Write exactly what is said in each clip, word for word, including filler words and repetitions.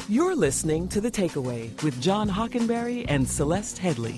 You're listening to The Takeaway with John Hockenberry and Celeste Headlee.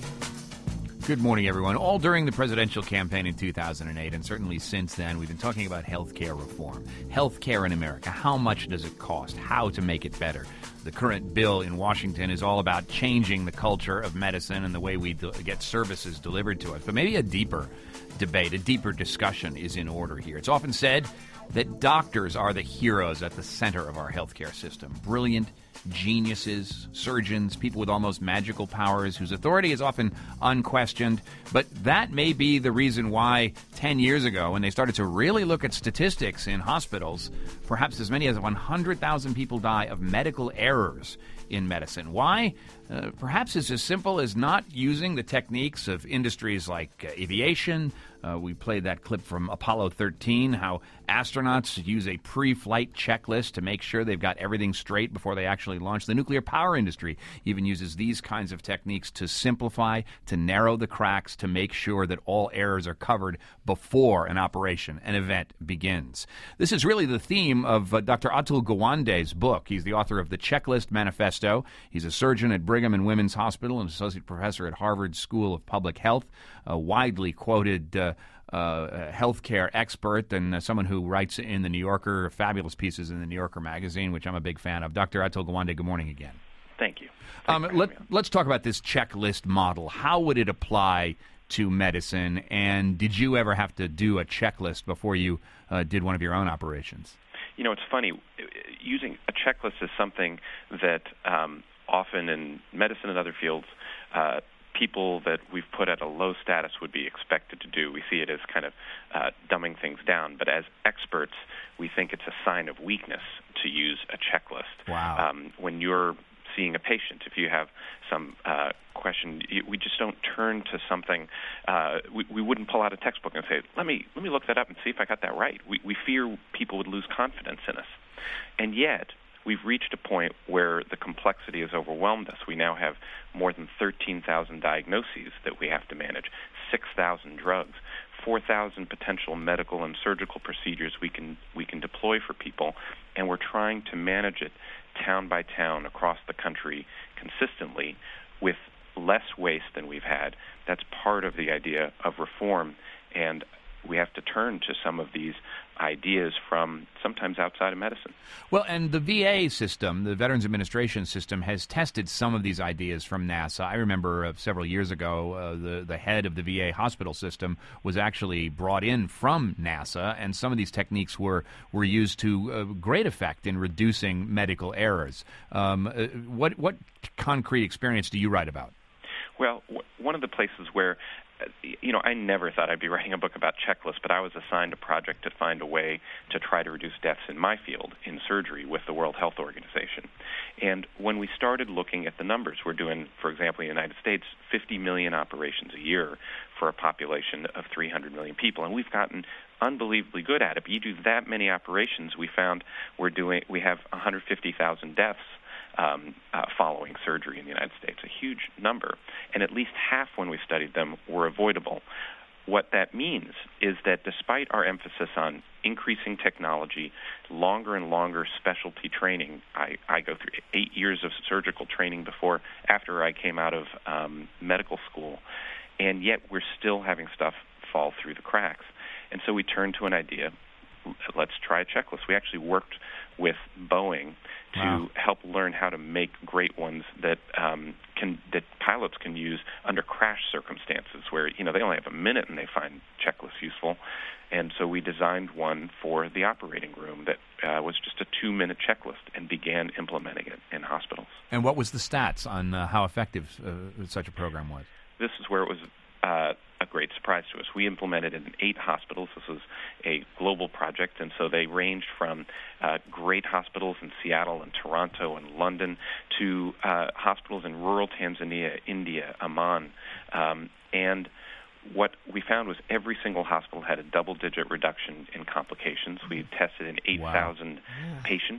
Good morning, everyone. All during the presidential campaign in two thousand eight, and certainly since then, we've been talking about health care reform. Health care in America. How much does it cost? How to make it better? The current bill in Washington is all about changing the culture of medicine and the way we do- get services delivered to us. But maybe a deeper debate, a deeper discussion is in order here. It's often said that doctors are the heroes at the center of our healthcare system. Brilliant geniuses, surgeons, people with almost magical powers whose authority is often unquestioned. But that may be the reason why ten years ago, when they started to really look at statistics in hospitals, perhaps as many as one hundred thousand people die of medical errors in medicine. Why? Uh, perhaps it's as simple as not using the techniques of industries like uh, aviation. Uh, we played that clip from Apollo thirteen, how astronauts use a pre-flight checklist to make sure they've got everything straight before they actually launch. The nuclear power industry even uses these kinds of techniques to simplify, to narrow the cracks, to make sure that all errors are covered before an operation, an event begins. This is really the theme of uh, Doctor Atul Gawande's book. He's the author of The Checklist Manifesto. He's a surgeon at Brigham and Women's Hospital, an associate professor at Harvard School of Public Health, a widely quoted uh, uh, healthcare expert, and uh, someone who writes in the New Yorker, fabulous pieces in the New Yorker magazine, which I'm a big fan of. Doctor Atul Gawande, good morning again. Thank you. Um, let, let's talk about this checklist model. How would it apply to medicine, and did you ever have to do a checklist before you uh, did one of your own operations? You know, it's funny. Using a checklist is something that um, often in medicine and other fields, uh, people that we've put at a low status would be expected to do. We see it as kind of uh, dumbing things down. But as experts, we think it's a sign of weakness to use a checklist. Wow. Um, when you're seeing a patient, if you have some uh, question, we just don't turn to something. Uh, we, we wouldn't pull out a textbook and say, let me let me look that up and see if I got that right. We, we fear people would lose confidence in us. And yet, we've reached a point where the complexity has overwhelmed us. We now have more than thirteen thousand diagnoses that we have to manage, six thousand drugs, four thousand potential medical and surgical procedures we can we can deploy for people, and we're trying to manage it town by town across the country consistently with less waste than we've had. That's part of the idea of reform, and we have to turn to some of these ideas from sometimes outside of medicine. Well, and the V A system, the Veterans Administration system, has tested some of these ideas from NASA. I remember uh, several years ago, uh, the, the head of the V A hospital system was actually brought in from NASA, and some of these techniques were, were used to uh, great effect in reducing medical errors. Um, uh, what, what concrete experience do you write about? Well, w- one of the places where You know, I never thought I'd be writing a book about checklists, but I was assigned a project to find a way to try to reduce deaths in my field, in surgery, with the World Health Organization. And when we started looking at the numbers, we're doing, for example, in the United States, fifty million operations a year for a population of three hundred million people, and we've gotten unbelievably good at it. But you do that many operations, we found we're doing, we have one hundred fifty thousand deaths Um, uh, following surgery in the United States, a huge number, and at least half when we studied them were avoidable. What that means is that despite our emphasis on increasing technology, longer and longer specialty training, I, I go through eight years of surgical training before, after I came out of um, medical school, and yet we're still having stuff fall through the cracks. And so we turned to an idea, let's try a checklist. We actually worked with Boeing to wow. help learn how to make great ones that um, can that pilots can use under crash circumstances where, you know, they only have a minute and they find checklists useful. And so we designed one for the operating room that uh, was just a two-minute checklist and began implementing it in hospitals. And what was the stats on uh, how effective uh, such a program was? This is where it was uh, a great surprise to us. We implemented it in eight hospitals. This was a global project, and so they ranged from uh, great hospitals in Seattle and Toronto and London to uh, hospitals in rural Tanzania, India, Amman. Um, and what we found was every single hospital had a double-digit reduction in complications. We tested in eight thousand wow. patients,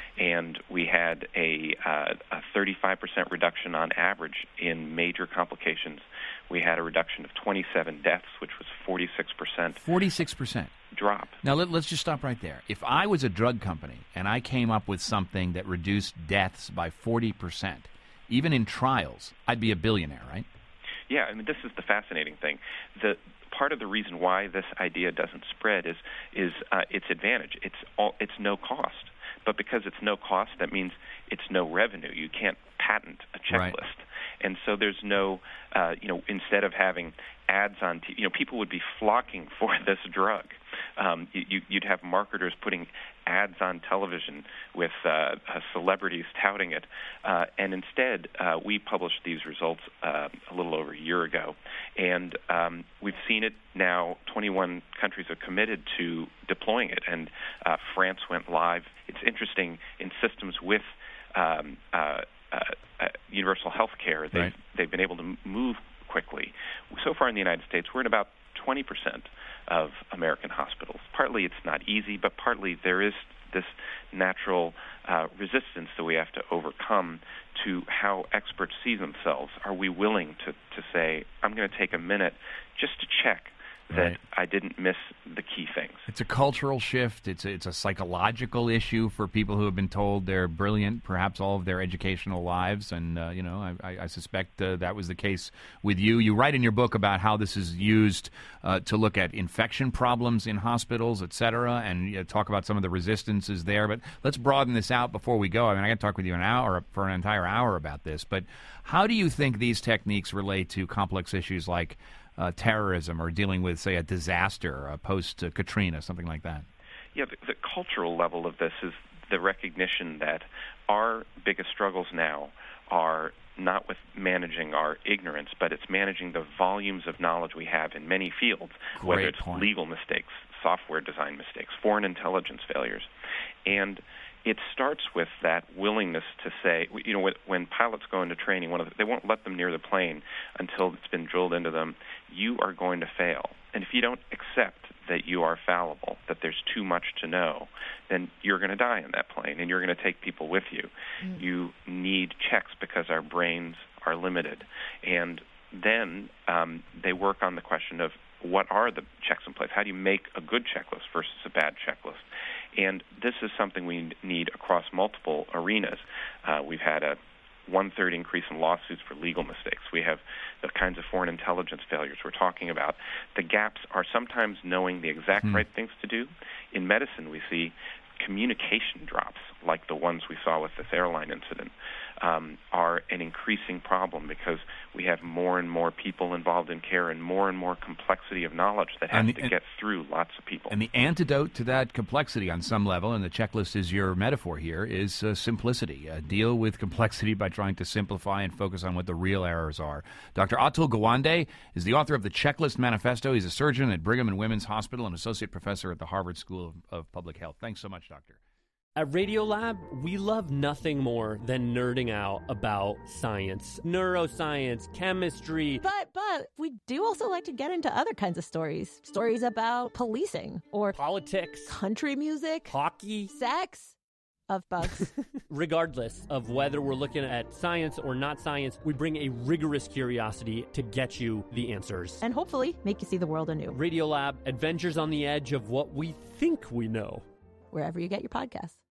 and we had a, uh, a thirty-five percent reduction on average in major complications. We had a reduction of twenty-seven deaths, which was forty-six percent. forty-six percent. Drop. Now, let, let's just stop right there. If I was a drug company and I came up with something that reduced deaths by forty percent, even in trials, I'd be a billionaire, right? Yeah, I mean, this is the fascinating thing. The part of the reason why this idea doesn't spread is is uh, its advantage. It's all, it's no cost. But because it's no cost, that means it's no revenue. You can't patent a checklist. Right. And so there's no, uh, you know, instead of having ads on T V, you know, people would be flocking for this drug. Um, you, you'd have marketers putting ads on television with uh, uh, celebrities touting it. Uh, and instead, uh, we published these results uh, a little over a year ago. And um, we've seen it now. twenty-one countries are committed to deploying it. And uh, France went live. It's interesting, in systems with um, uh, uh, uh, universal health care, they've, right. they've been able to move quickly. So far in the United States, we're at about twenty percent of American hospitals. Partly it's not easy, but partly there is this natural uh, resistance that we have to overcome to how experts see themselves. Are we willing to, to say, I'm going to take a minute just to check that right. I didn't miss the key things? It's a cultural shift. It's a, it's a psychological issue for people who have been told they're brilliant, perhaps all of their educational lives. And, uh, you know, I, I suspect uh, that was the case with you. You write in your book about how this is used uh, to look at infection problems in hospitals, et cetera, and you talk about some of the resistances there. But let's broaden this out before we go. I mean, I got to talk with you an hour for an entire hour about this. But how do you think these techniques relate to complex issues like Uh, terrorism or dealing with, say, a disaster uh, post-Katrina, something like that? Yeah, the, the cultural level of this is the recognition that our biggest struggles now are not with managing our ignorance, but it's managing the volumes of knowledge we have in many fields, Great whether it's point. legal mistakes, software design mistakes, foreign intelligence failures. And it starts with that willingness to say, you know, when pilots go into training, one of the, they won't let them near the plane until it's been drilled into them. You are going to fail. And if you don't accept that you are fallible, that there's too much to know, then you're going to die in that plane, and you're going to take people with you. Mm. You need checks because our brains are limited. And then um, they work on the question of what are the checks in place? How do you make a good checklist versus a bad checklist? And this is something we need across multiple arenas. Uh, we've had a one-third increase in lawsuits for legal mistakes. We have the kinds of foreign intelligence failures we're talking about. The gaps are sometimes knowing the exact hmm. right things to do. In medicine, we see communication drops, like the ones we saw with this airline incident, um, are an increasing problem because we have more and more people involved in care and more and more complexity of knowledge that has the, to get through lots of people. And the antidote to that complexity on some level, and the checklist is your metaphor here, is uh, simplicity. Uh, deal with complexity by trying to simplify and focus on what the real errors are. Doctor Atul Gawande is the author of the Checklist Manifesto. He's a surgeon at Brigham and Women's Hospital and associate professor at the Harvard School of, of Public Health. Thanks so much, Doctor. At Radiolab, we love nothing more than nerding out about science, neuroscience, chemistry. But, but, we do also like to get into other kinds of stories. Stories about policing or politics, country music, hockey, sex, of bugs. Regardless of whether we're looking at science or not science, we bring a rigorous curiosity to get you the answers. And hopefully make you see the world anew. Radiolab, adventures on the edge of what we think we know. Wherever you get your podcasts.